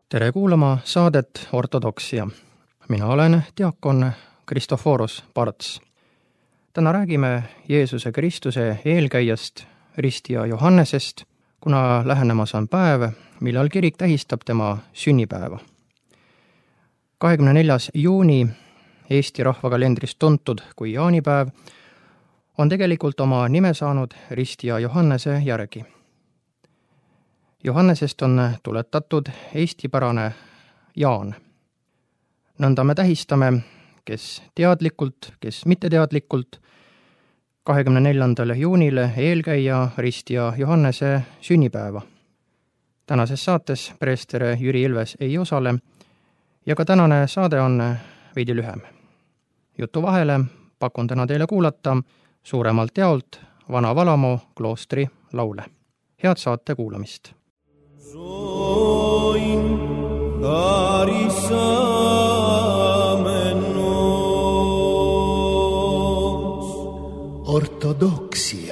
Tere kuulama saadet Ortodoksia. Mina olen diakon Kristoforos Parts. Täna räägime Jeesuse Kristuse eelkäijast, ristija Johannesest, kuna lähenemas on päev, millal kirik tähistab tema sünnipäeva. 24. juuni, Eesti rahvakalendrist tuntud kui jaanipäev, on tegelikult oma nime saanud ristija Johannese järgi. Johannesest on tuletatud eestipärane Jaan. Nõnda me tähistame, kes teadlikult, kes mitteteadlikult, 24. juunil eelkäija ristija Johannese sünnipäeva. Tänases saates preester Jüri Ilves ei osale ja ka tänane saade on veidi lühem. Jutu vahele pakun täna teile kuulata suuremalt jaolt Vana Valamo kloostri laule. Head saate kuulamist! Ortodoksia.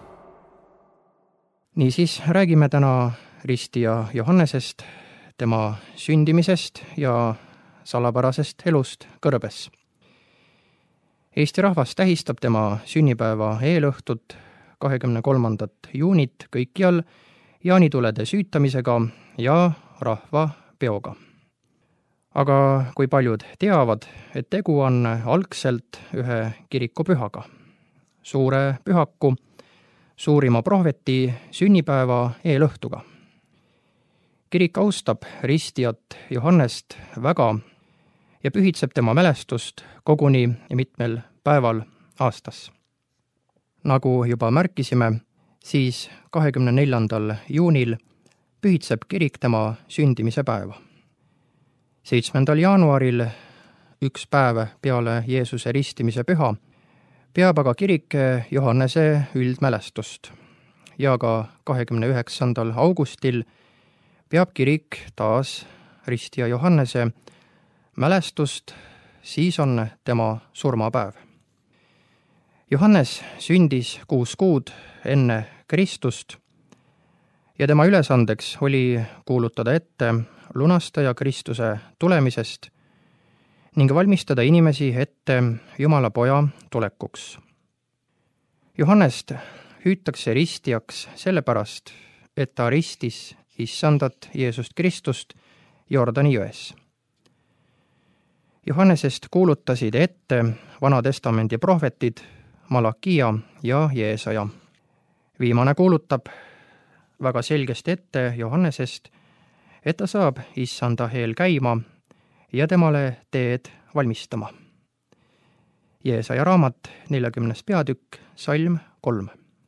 Niisiis räägime täna ristija Johannesest, tema sündimisest ja salapärasest elust kõrbes. Eesti rahvas tähistab tema sünnipäeva eelõhtut 23. juunit kõikjal jaanitulede süütamisega ja rahvapeoga. Aga kui paljud teavad, et tegu on algselt ühe kirikupühaga, suure pühaku, suurima prohveti sünnipäeva eelõhtuga. Kirik austab ristijat Johannest väga ja pühitseb tema mälestust koguni mitmel päeval aastas. Nagu juba märkisime, siis 24. juunil pühitseb kirik tema sündimise päeva. 7. jaanuaril, üks päev peale Jeesuse ristimise püha, peab aga kirik Johannese üldmälestust ja ka 29. augustil peab kirik taas ristija Johannese mälestust, siis on tema surmapäev. Johannes sündis 6 kuud enne Kristust ja tema ülesandeks oli kuulutada ette lunastaja Kristuse tulemisest ning valmistada inimesi ette Jumala poja tulekuks. Johannest hüütakse ristijaks sellepärast, et ta ristis issandat Jeesust Kristust Jordani jões. Johannesest kuulutasid ette Vana Testamendi prohvetid Malakia ja Jeesaja. Viimane kuulutab väga selgesti ette Johannesest, et ta saab issanda eel käima ja temale teed valmistama. Jeesaja raamat 40. peatükk, salm 3.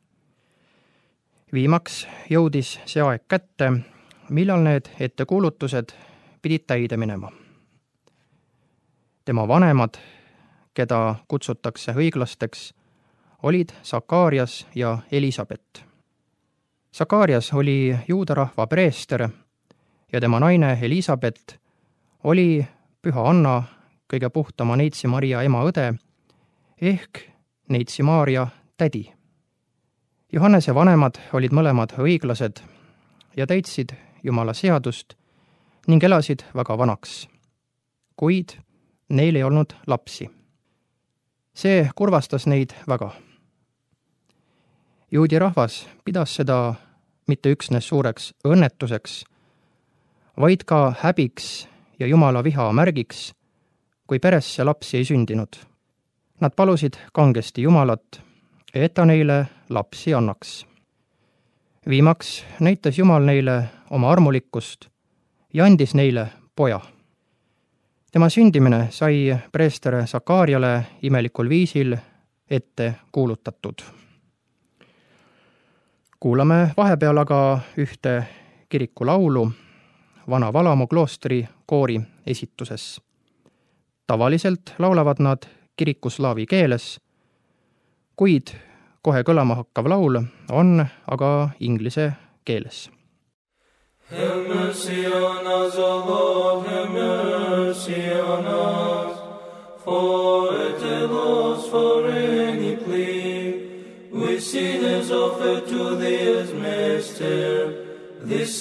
Viimaks jõudis see aeg kätte, millal need ettekuulutused pidid täide minema. Tema vanemad, keda kutsutakse õiglasteks, olid Sakaarias ja Elisabet. Sakaarias oli juudarahva preester ja tema naine Elisabet oli Püha Anna, kõige puhtama Neitsi Maria ema õde, ehk Neitsi Maarja tädi. Johannese vanemad olid mõlemad õiglased ja täitsid Jumala seadust ning elasid väga vanaks. Kuid neil ei olnud lapsi. See kurvastas neid väga. Juudi rahvas pidas seda mitte üksnes suureks õnnetuseks, vaid ka häbiks ja Jumala viha märgiks, kui peresse lapsi ei sündinud. Nad palusid kangesti Jumalat, et ta neile lapsi annaks. Viimaks näitas Jumal neile oma armulikkust ja andis neile poja. Tema sündimine sai preester Sakaariale imelikul viisil ette kuulutatud. Kuulame vahepeal aga ühte kirikulaulu Vana Valamo kloostri koori esituses. Tavaliselt laulavad nad kirikuslaavi keeles, kuid kohe kõlama hakkav laul on aga inglise keeles. Have mercy on us, O Lord, have mercy on us, for at the loss for any plea, we sinners offer to thee as Master, this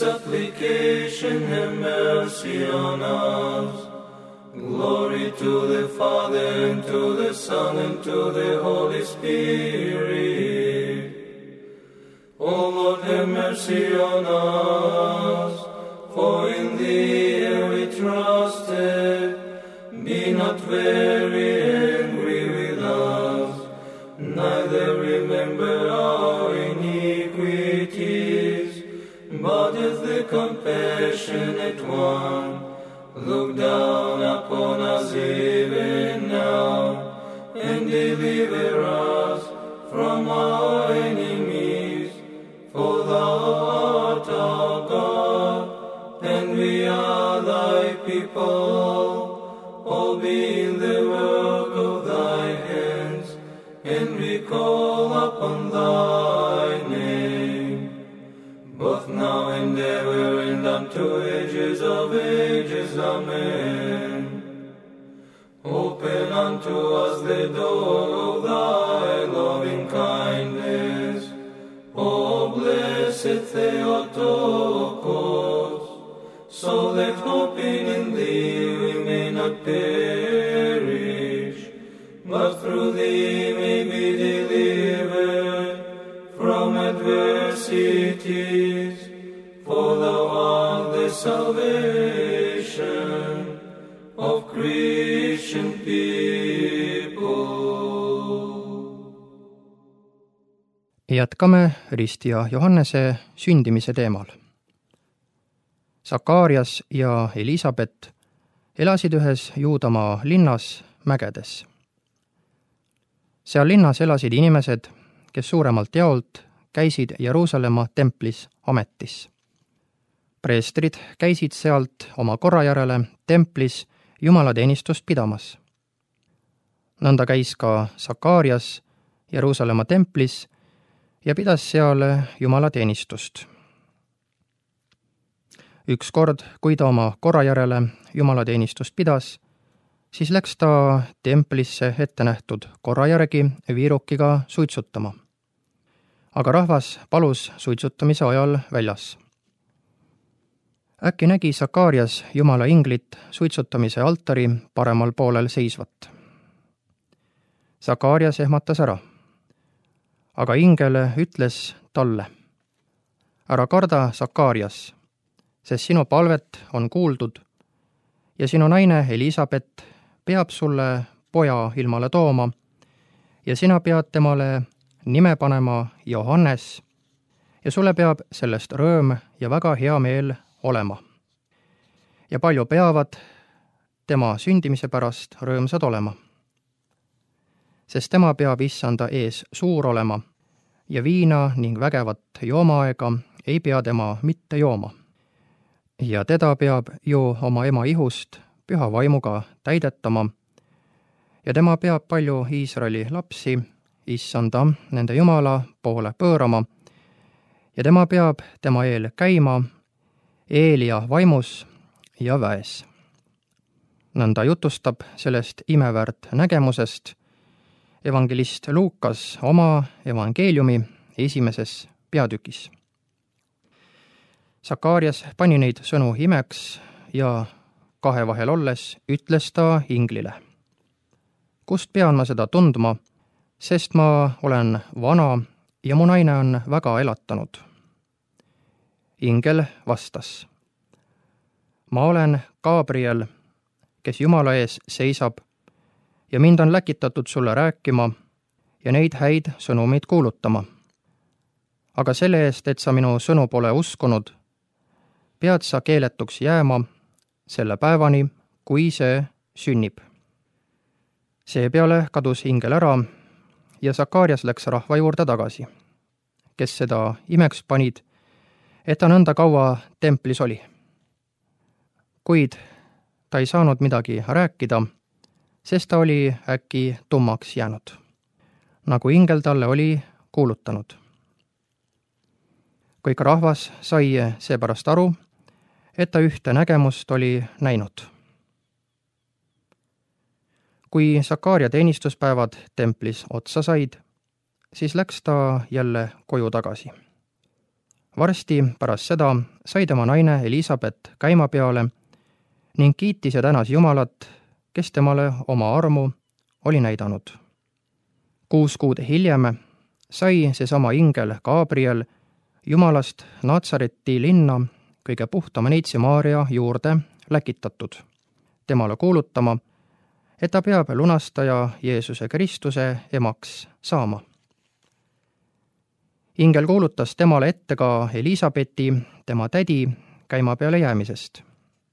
supplication, have mercy on us. Glory to the Father, and to the Son, and to the Holy Spirit. O Lord, have mercy on us, for in thee we trusted. Be not very angry with us, neither remember our iniquities, but as the compassionate one, look down upon us even now, and deliver us from our enemies. For thou art our God, and we are thy people, all being the work of thy hands, and we call upon thy name, both now and ever, and unto ages of ages. Amen. Open unto us the door of thy loving kindness, O blessed Theotokos, so that hoping in thee we may not perish, but through thee may be delivered from adversities, for thou art the salvation of Christian people. Jätkame Risti ja Johannese sündimise teemal. Sakaarias ja Elisabet elasid ühes Juudamaa linnas mägedes. Seal linnas elasid inimesed, kes suuremalt jaolt käisid Jeruusalemma templis ametis. Preestrid käisid sealt oma korra järele templis jumalateenistust pidamas. Nõnda käis ka Sakaarias Jeruusalemma templis ja pidas seal jumalateenistust. Ükskord, kui ta oma korra järele jumalateenistust pidas, siis läks ta templisse ette nähtud korra järgi viirukiga suitsutama. Aga rahvas palus suitsutamise ajal väljas. Äkki nägi Sakaarias Jumala inglit suitsutamise altari paremal poolel seisvat. Sakaarias ehmatas ära. Aga ingel ütles talle: ära karda, Sakaarias, sest sinu palvet on kuuldud ja sinu naine Elisabet peab sulle poja ilmale tooma ja sina pead temale nime panema Johannes ja sulle peab sellest rõõm ja väga hea meel olema. Ja palju peavad tema sündimise pärast rõõmsad olema. Sest tema peab issanda ees suur olema ja viina ning vägevat joomaaega ei pea tema mitte jooma. Ja teda peab ju oma ema ihust püha vaimuga täidetama ja tema peab palju Iisraeli lapsi issanda nende Jumala poole pöörama ja tema peab tema eel käima Eelia vaimus ja väes. Nõnda jutustab sellest imeväärt nägemusest evangelist Luukas oma evangeeliumi 1. peatükis. Sakaarias pani neid sõnu imeks ja kahe vahel olles ütles ta inglile: kust pean ma seda tundma, sest ma olen vana ja mu naine on väga elatanud. Ingel vastas: ma olen Gabriel, kes Jumala ees seisab ja mind on läkitatud sulle rääkima ja neid häid sõnumeid kuulutama. Aga selle eest, et sa minu sõnu pole uskunud, pead sa keeletuks jääma selle päevani, kui see sünnib. Seepeale kadus ingel ära ja Sakaarias läks rahva juurde tagasi, kes seda imeks panid, et ta nõnda kaua templis oli. Kuid ta ei saanud midagi rääkida, sest ta oli äkki tummaks jäänud, nagu ingel talle oli kuulutanud. Kõik rahvas sai seepärast aru, et ta ühte nägemust oli näinud. Kui Sakaaria teenistuspäevad templis otsa said, siis läks ta jälle koju tagasi. varsti pärast seda sai tema naine Elisabeth käima peale ning kiitis ja tänas Jumalat, kes temale oma armu oli näidanud. 6 kuud hiljem sai seesama ingel Gabriel Jumalast Natsareti linna kõige puhtama neitsi Maarja juurde läkitatud, temale kuulutama, et ta peab lunastaja Jeesuse Kristuse emaks saama. Ingel kuulutas temale ette ka Elisabethi, tema tädi, käima peale jäämisest.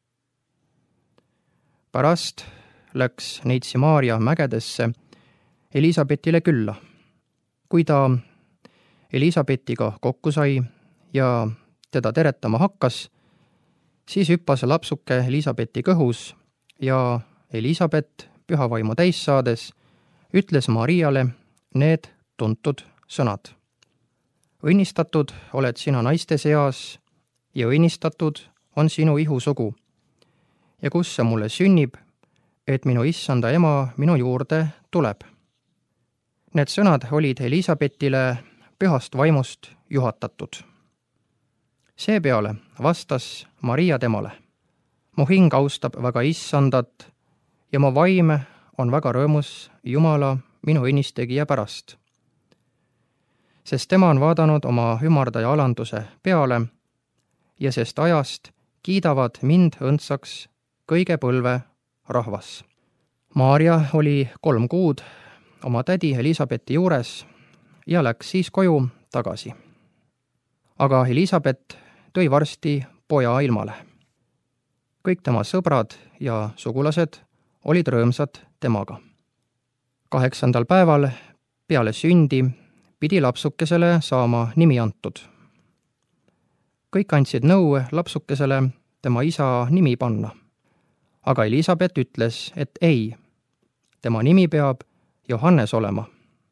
Pärast läks neitsi Maarja mägedesse Elisabethile külla. Kui ta Elisabethiga kokku sai ja teda teretama hakkas, siis hüppas lapsuke Elisabethi kõhus ja Elisabeth, pühavaimu täis saades, ütles Mariale need tuntud sõnad. Õnnistatud oled sina naiste seas ja õnnistatud on sinu ihusugu. Ja kus see mulle sünnib, et minu issanda ema minu juurde tuleb. Need sõnad olid Elisabethile pühast vaimust juhatatud. Seepeale vastas Maria temale: mu hing austab väga issandat ja mu vaim on väga rõõmus Jumala minu õnnistegija pärast. Sest tema on vaadanud oma ümardaja alanduse peale ja sest ajast kiidavad mind õndsaks kõige põlve rahvas. Maarja oli 3 kuud oma tädi Elisabethi juures ja läks siis koju tagasi. Aga Elisabeth tõi varsti poja ilmale. Kõik tema sõbrad ja sugulased olid rõõmsad temaga. 8. päeval peale sündi pidi lapsukesele saama nimi antud. Kõik andsid nõu lapsukesele tema isa nimi panna. Aga Elisabeth ütles, et ei, tema nimi peab Johannes olema.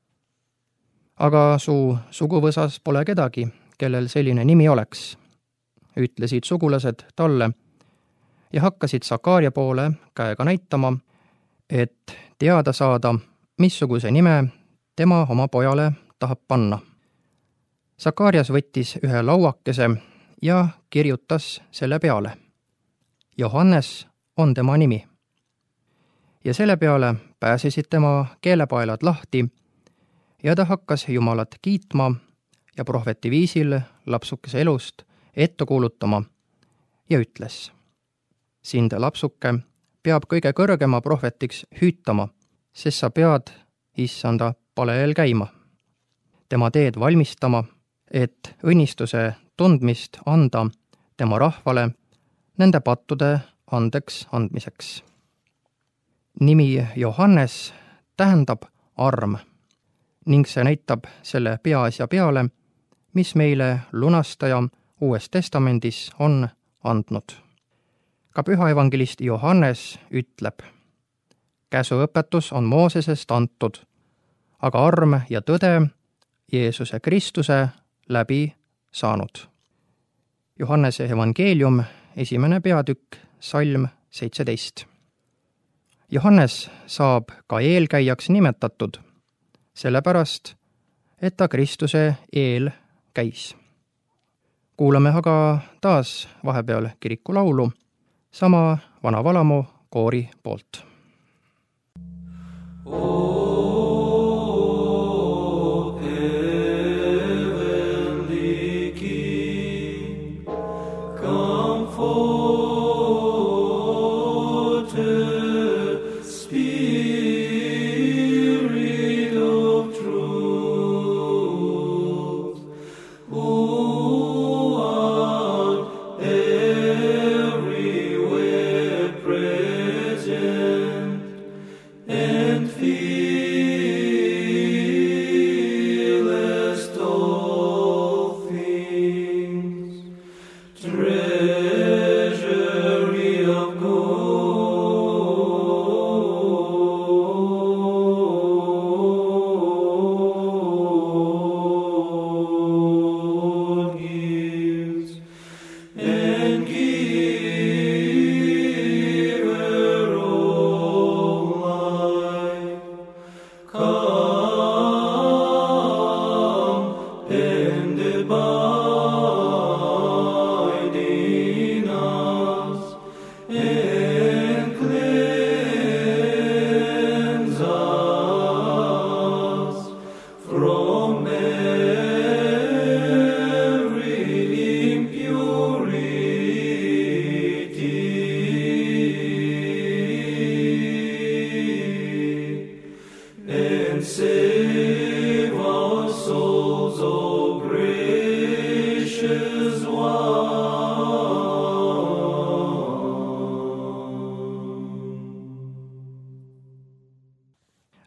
Aga su suguvõsas pole kedagi, kellel selline nimi oleks, ütlesid sugulased talle ja hakkasid Sakaaria poole käega näitama, et teada saada, missuguse nime tema oma pojale tahab panna. Sakaarias võttis ühe lauakese ja kirjutas selle peale: Johannes on tema nimi. Ja selle peale pääsesid tema keelepaelad lahti ja ta hakkas Jumalat kiitma ja prohveti viisil lapsukese elust ette kuulutama ja ütles: sind lapsuke peab kõige kõrgema prohvetiks hüütama, sest sa pead issanda paleel käima, tema teed valmistama, et õnnistuse tundmist anda tema rahvale nende pattude andeks andmiseks. Nimi Johannes tähendab arm ning see näitab selle peaasja peale, mis meile lunastaja Uues Testamendis on andnud. Ka püha evangelist Johannes ütleb: käsuõpetus on Moosesest antud, aga arm ja tõde Jeesuse Kristuse läbi saanud. Johannese evangeelium, 1. peatükk, salm 17. Johannes saab ka eelkäijaks nimetatud, sellepärast, et ta Kristuse eel käis. Kuulame aga taas vahepeal kirikulaulu sama Vana Valamu koori poolt.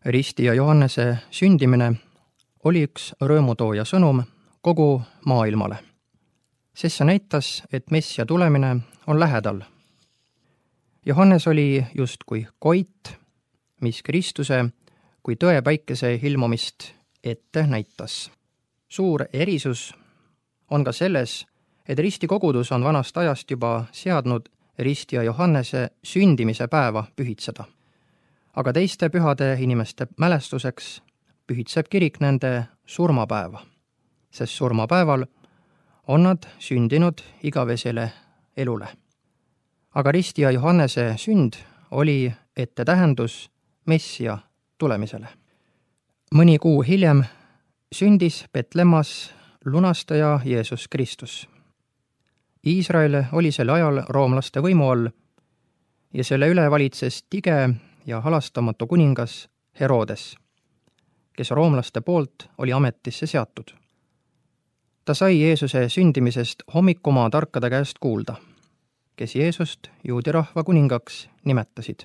Ristija Johannese sündimine oli üks rõõmutooja sõnum kogu maailmale, sest see näitas, et Messia tulemine on lähedal. Johannes oli justkui koit, mis Kristuse kui tõepäikese ilmumist ette näitas. Suur erisus on ka selles, et ristikogudus on vanast ajast juba seadnud Ristija Johannese sündimise päeva pühitseda. Aga teiste pühade inimeste mälestuseks pühitseb kirik nende surmapäeva, sest surmapäeval on nad sündinud igavesele elule. Aga Ristija Johannese sünd oli ettetähendus Messia tulemisele. Mõni kuu hiljem sündis Betlemmas lunastaja Jeesus Kristus. Iisrael oli sel ajal roomlaste võimu all ja selle üle valitses tige ja halastamatu kuningas Herodes, kes roomlaste poolt oli ametisse seatud. Ta sai Jeesuse sündimisest hommikumaa tarkade käest kuulda, kes Jeesust juudi rahva kuningaks nimetasid.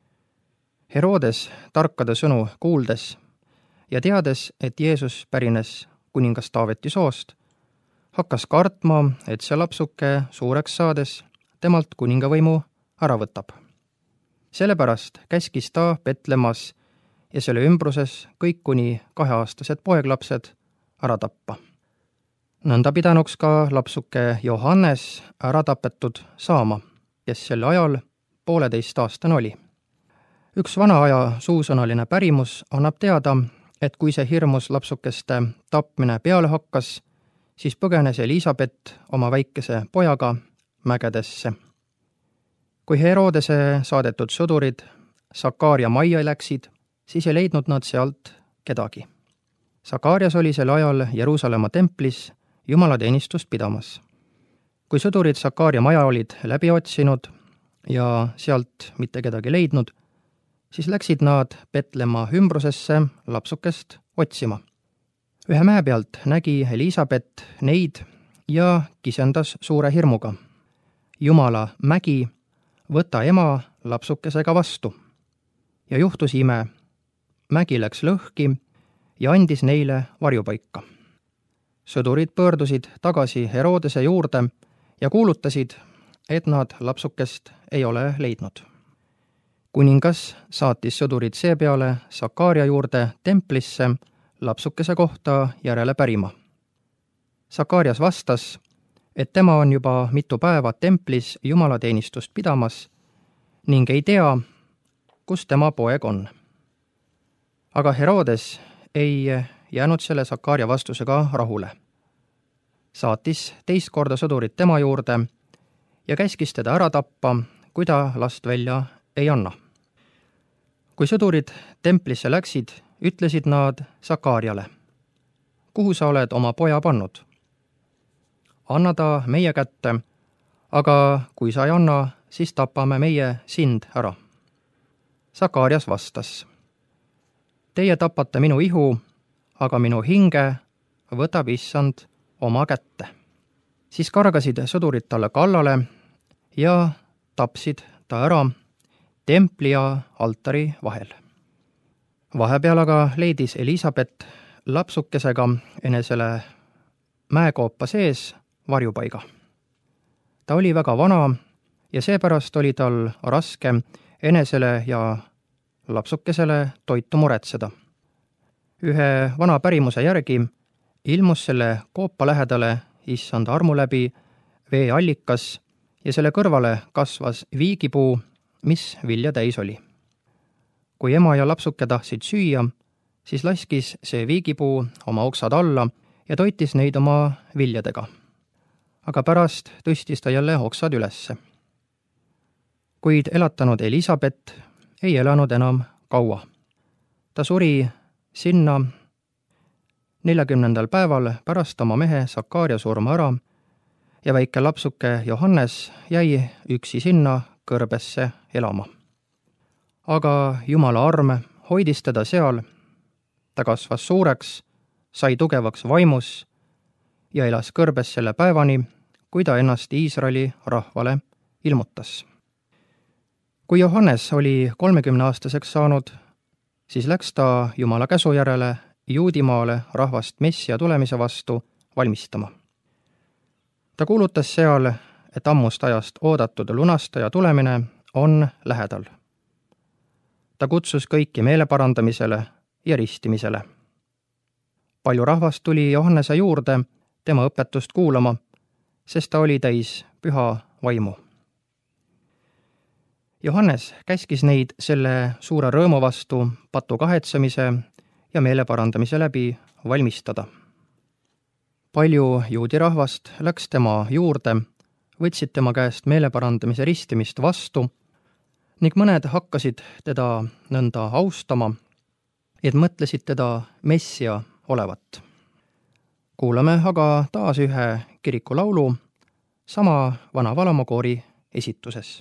Herodes tarkade sõnu kuuldes ja teades, et Jeesus pärines kuningas Taaveti soost, hakkas kartma, et see lapsuke suureks saades temalt kuningavõimu ära võtab. Sellepärast käskis ta Betlemmas ja selle ümbruses kõik kuni 2-aastased poeglapsed ära tappa. Nõnda pidanuks ka lapsuke Johannes ära tapetud saama, kes sel ajal 1,5-aastane oli. Üks vana aja suusõnaline pärimus annab teada, et kui see hirmus lapsukeste tapmine peale hakkas, siis põgenes Elisabet oma väikese pojaga mägedesse. Kui Herodese saadetud sõdurid Sakaaria majja läksid, siis ei leidnud nad sealt kedagi. Sakaarias oli sel ajal Jeruusalemma templis jumalateenistust pidamas. Kui sõdurid Sakaaria maja olid läbi otsinud ja sealt mitte kedagi leidnud, siis läksid nad Betlemma ümbrusesse lapsukest otsima. Ühe mäe pealt nägi Elisabet neid ja kisendas suure hirmuga. Jumala mägi, võta ema lapsukesega vastu. Ja juhtus ime. Mägi läks lõhki ja andis neile varjupaika. Sõdurid pöördusid tagasi Herodese juurde ja kuulutasid, et nad lapsukest ei ole leidnud. Kuningas saatis sõdurid seepeale Sakaaria juurde templisse lapsukese kohta järele pärima. Sakaarias vastas, et tema on juba mitu päeva templis jumalateenistust pidamas ning ei tea, kus tema poeg on. Aga Herodes ei jäänud selle Sakaaria vastusega rahule. Saatis teist korda sõdurid tema juurde ja käskis teda ära tappa, kui ta last välja ei anna. Kui sõdurid templisse läksid, ütlesid nad Sakaariale, kuhu sa oled oma poja pannud? Anna ta meie kätte, aga kui sa ei anna, siis tapame meie sind ära. Sakaarias vastas, teie tapate minu ihu, aga minu hinge võtab issand oma kätte. Siis kargasid sõdurid talle kallale ja tapsid ta ära templi ja altari vahel. Vahepeal aga leidis Elisabet lapsukesega enesele mäekoopa sees varjupaiga. Ta oli väga vana ja seepärast oli tal raske enesele ja lapsukesele toitu muretseda. Ühe vana pärimuse järgi ilmus selle koopa lähedale issand armu läbi veeallikas ja selle kõrvale kasvas viigipuu, mis vilja täis oli. Kui ema ja lapsuke tahtsid süüa, siis laskis see viigipuu oma oksad alla ja toitis neid oma viljadega. Aga pärast tõstis ta jälle oksad ülesse. Kuid elatanud Elisabet ei elanud enam kaua. Ta suri sinna 40. päeval pärast oma mehe Sakaaria surma ära ja väike lapsuke Johannes jäi üksi sinna kõrbesse elama. Aga Jumala arm hoidis teda seal, ta kasvas suureks, sai tugevaks vaimus ja elas kõrbes selle päevani, kui ta ennast Iisraeli rahvale ilmutas. Kui Johannes oli 30-aastaseks saanud, siis läks ta Jumala käsu järele Juudimaale rahvast Messia tulemise vastu valmistama. Ta kuulutas seal, et ammust ajast oodatud lunastaja tulemine on lähedal. Ta kutsus kõiki meeleparandamisele ja ristimisele. Palju rahvast tuli Johannese juurde tema õpetust kuulama, sest ta oli täis püha vaimu. Johannes käskis neid selle suure rõõmu vastu patu kahetsemise ja meeleparandamise läbi valmistada. Palju juudi rahvast läks tema juurde, võtsid tema käest meeleparandamise ristimist vastu ning mõned hakkasid teda nõnda austama, et mõtlesid teda Messia olevat. Kuulame aga taas ühe kirikulaulu sama vana valamokoori esituses.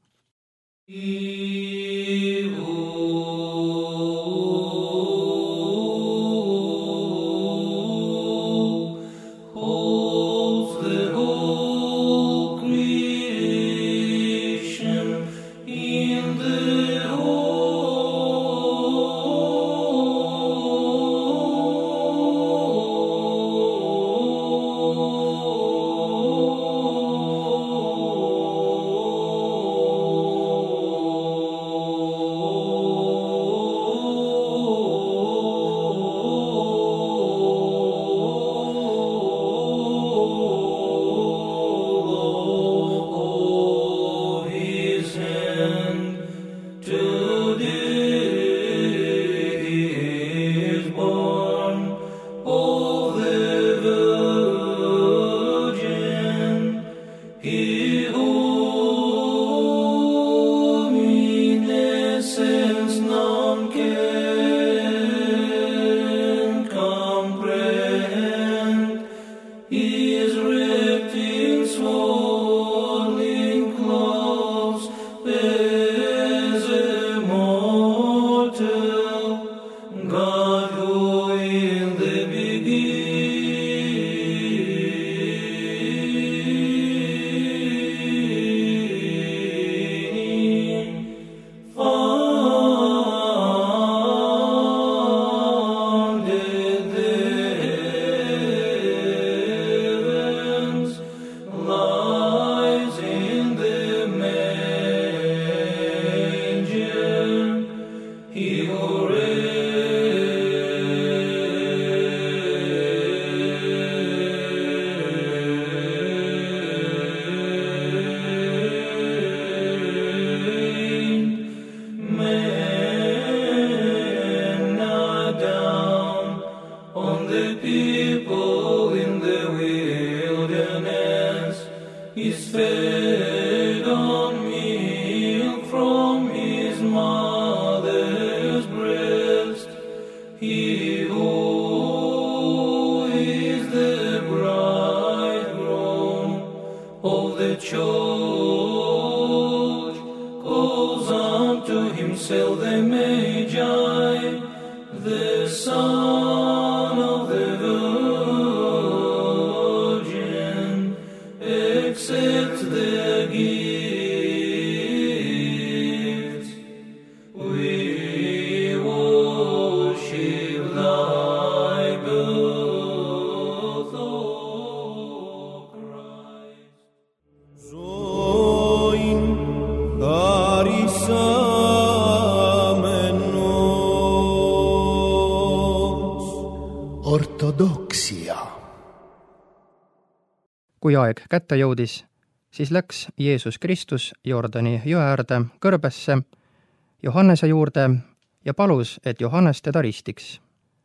Kui aeg kätte jõudis, siis läks Jeesus Kristus Jordani jõe äärde kõrbesse Johannese juurde ja palus, et Johannes teda ristiks.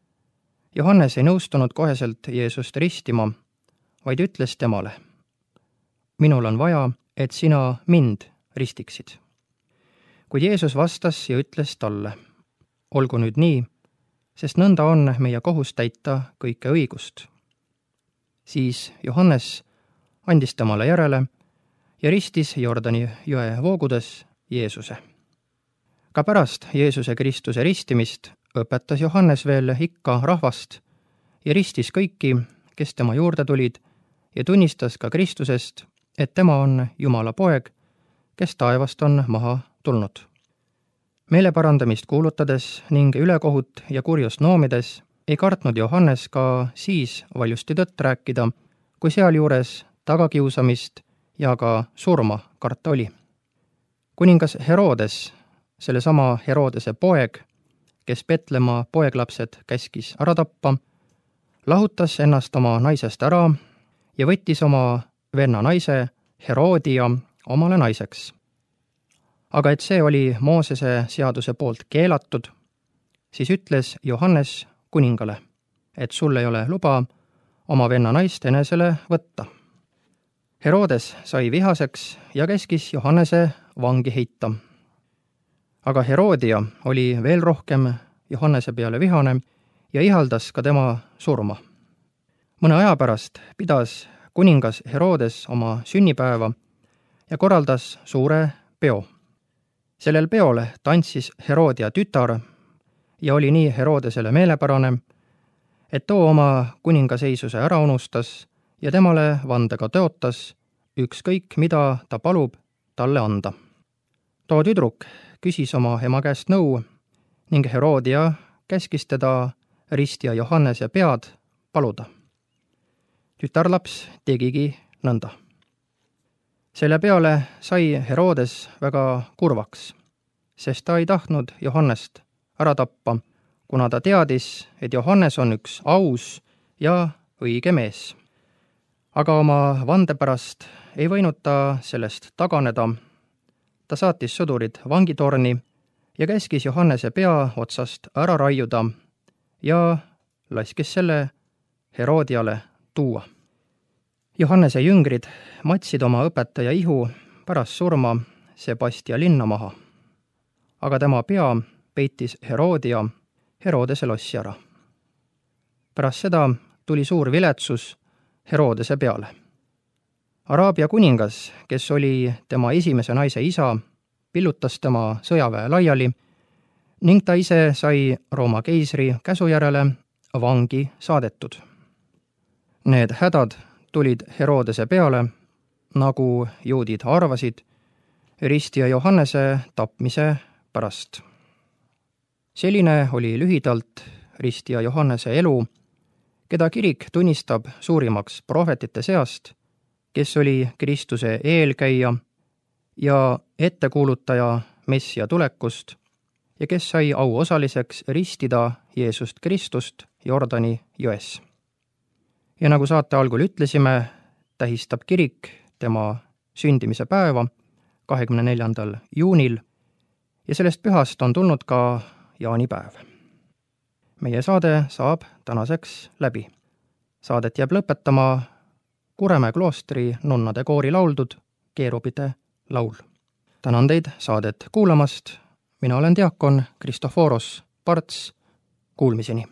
Johannes ei nõustunud koheselt Jeesust ristima, vaid ütles temale: minul on vaja, et sina mind ristiksid. Kuid Jeesus vastas ja ütles talle: olgu nüüd nii, sest nõnda on meie kohus täita kõike õigust. Siis Johannes andis temale järele ja ristis Jordani jõe voogudes Jeesuse. Ka pärast Jeesuse Kristuse ristimist õpetas Johannes veel ikka rahvast ja ristis kõiki, kes tema juurde tulid, ja tunnistas ka Kristusest, et tema on Jumala poeg, kes taevast on maha tulnud. meeleparandamist kuulutades ning ülekohut ja kurjust noomides ei kartnud Johannes ka siis valjusti tõtt rääkida, kui sealjuures tagakiusamist ja ka surma karta oli. Kuningas Herodes, sellesama Herodese poeg, kes Petlemma poeglapsed käskis ära tappa, lahutas ennast oma naisest ära ja võttis oma venna naise Herodia omale naiseks. Aga et see oli Moosese seaduse poolt keelatud, siis ütles Johannes kuningale, et sul ei ole luba oma venna naist enesele võtta. Herodes sai vihaseks ja käskis Johannese vangi heita. Aga Herodia oli veel rohkem Johannese peale vihane ja ihaldas ka tema surma. Mõne aja pärast pidas kuningas Herodes oma sünnipäeva ja korraldas suure peo. Sellel peol tantsis Herodia tütar ja oli nii Herodesele meelepärane, et too oma kuningaseisuse ära unustas ja temale vandega tõotas ükskõik, mida ta palub talle anda. Too tüdruk küsis oma ema käest nõu ning Herodia käskis teda ristja Johannese pead paluda. Tütarlaps tegigi nõnda. Selle peale sai Herodes väga kurvaks, sest ta ei tahtnud Johannest ära tappa, kuna ta teadis, et Johannes on üks aus ja õige mees. Aga oma vande pärast ei võinud ta sellest taganeda. Ta saatis sõdurid vangitorni ja käskis Johannese pea otsast ära raiuda ja laskis selle Herodiale tuua. Johannese jüngrid matsid oma õpetaja ihu pärast surma Sebastia linna maha. Aga tema pea peitis Herodia Herodese lossi ära. Pärast seda tuli suur viletsus Herodese peale. Araabia kuningas, kes oli tema esimese naise isa, pillutas tema sõjaväe laiali ning ta ise sai Rooma keisri käsu järele vangi saadetud. Need hädad tulid Herodese peale, nagu juudid arvasid, ristja Johannese tapmise pärast. Selline oli lühidalt ristja Johannese elu, keda kirik tunnistab suurimaks prohvetite seast, kes oli Kristuse eelkäija ja ettekuulutaja Messia tulekust ja kes sai auosaliseks ristida Jeesust Kristust Jordani jões. Ja nagu saate algul ütlesime, tähistab kirik tema sündimise päeva 24. juunil ja sellest pühast on tulnud ka jaanipäev. Meie saade saab tänaseks läbi. Saadet jääb lõpetama Kuremäe kloostri nunnade koori lauldud Keerubide laul. Tänan teid saadet kuulamast. Mina olen diakon Kristoforos Parts. Kuulmiseni!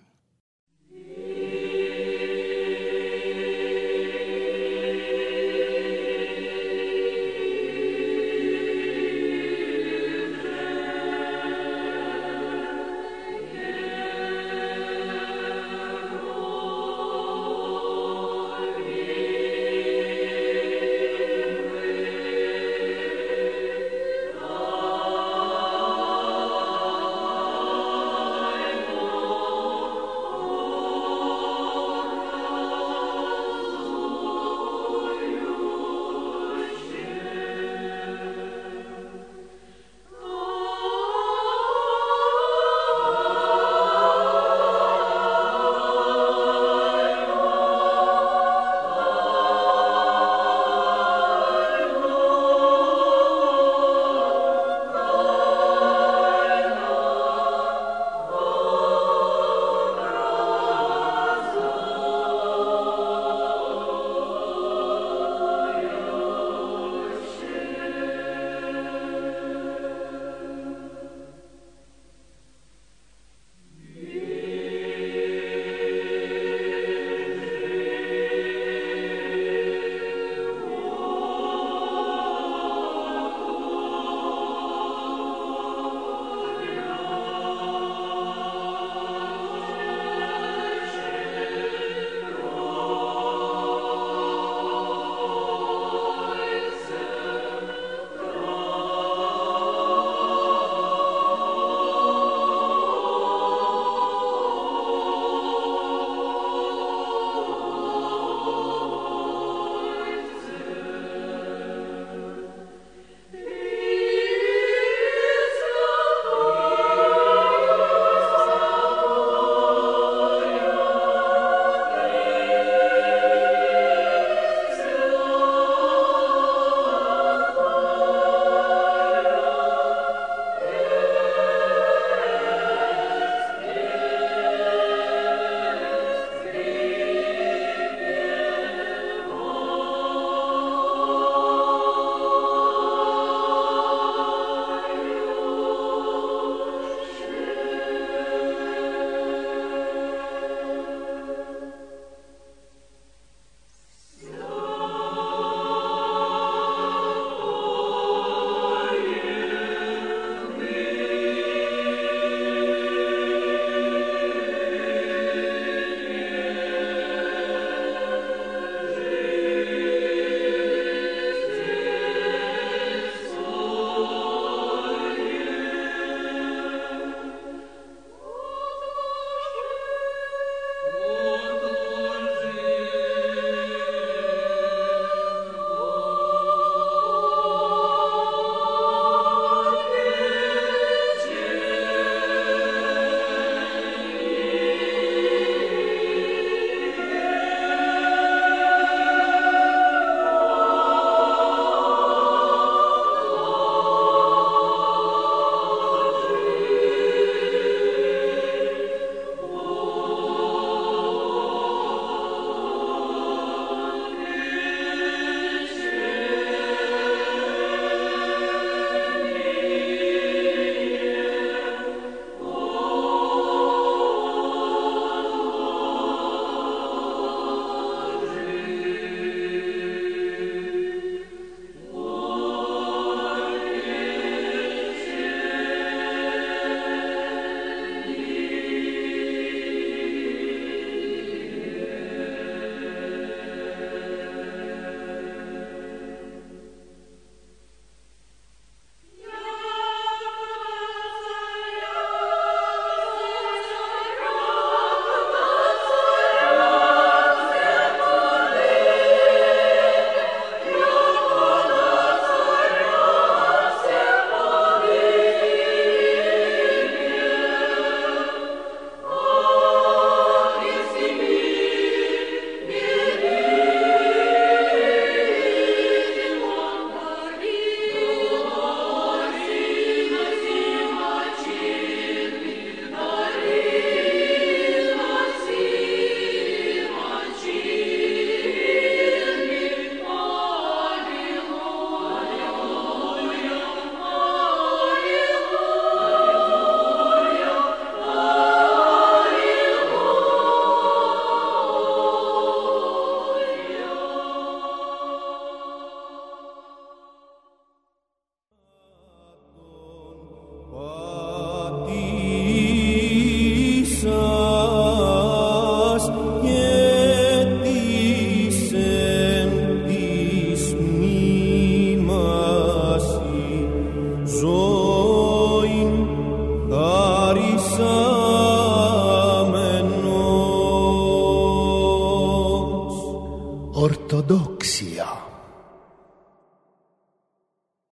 ζω